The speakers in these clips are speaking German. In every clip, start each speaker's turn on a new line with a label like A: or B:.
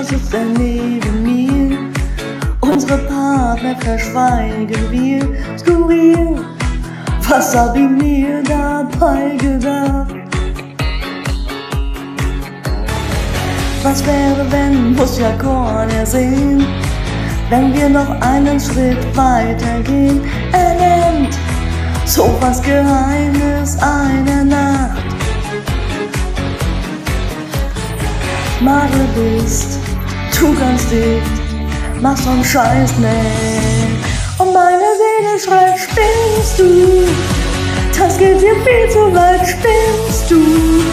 A: sitzt er neben mir. Unsere Partner verschweigen wir. Skurril, was hab ich mir dabei gedacht? Was wäre, wenn, muss ja keiner sehen, wenn wir noch einen Schritt weitergehen. Er nennt sowas Geheimnis einer Nacht. Madel bist, du ganz dicht, mach so'n Scheiß nicht. Und meine Seele schreit, spinnst du? Das geht dir viel zu weit, spinnst du?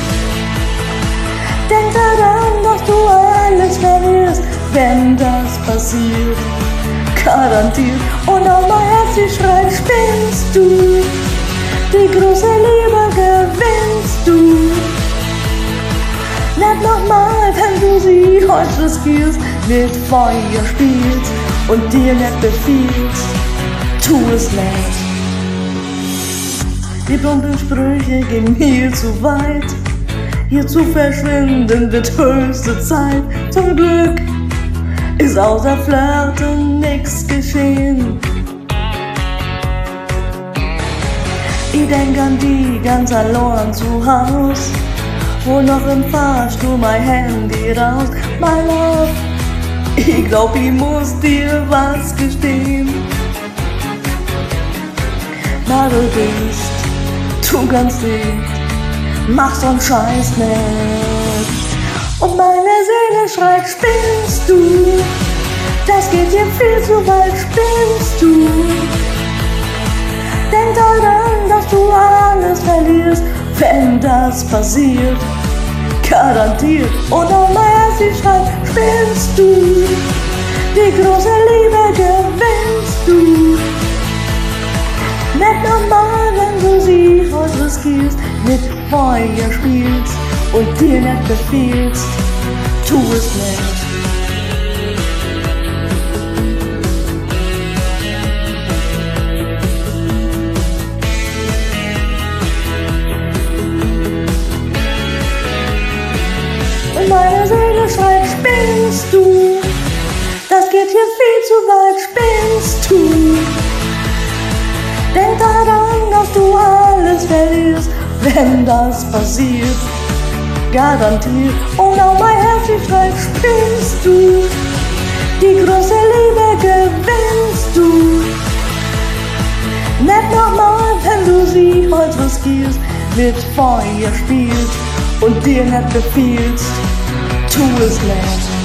A: Denk daran, dass du alles verlierst, wenn das passiert, garantiert. Und auch mein Herz, die schreit, spinnst du? Die große Liebe gewinnst du. Nicht nochmal, wenn du sie heute riskierst, mit Feuer spielst und dir nicht befiehlst, tu es nicht. Die plumpen Sprüche gehen mir zu weit, hier zu verschwinden wird höchste Zeit. Zum Glück ist außer Flirten nichts geschehen. Ich denk an die ganz allein zu Haus, hol noch im Fahrstuhl mein Handy raus. My love, ich glaub, ich muss dir was gestehen. Madel bist, du ganz dicht, mach so'n Scheiß nicht. Und meine Seele schreit, spinnst du? Das geht dir viel zu weit, spinnst du? Denk daran, dass du alles verlierst, wenn das passiert, garantiert. Und auch mein Herz, die schreit, spinnst du? Die große Liebe gewinnst du. Nicht nochmal, wenn du sie heute riskierst, mit Feuer spielst und dir nicht befiehlst, tu es nicht. Und meine Seele schreit, spinnst du? Das geht hier viel zu weit, spinnst du? Denk daran, dass du alles verlierst, wenn das passiert, garantiert. Und auch mein Herz, die schreit, spinnst du? Die große Liebe gewinnst du. Nicht nochmal, wenn du sie heute riskierst, mit Feuer spielst und dir nicht befiehlst, tu es nicht.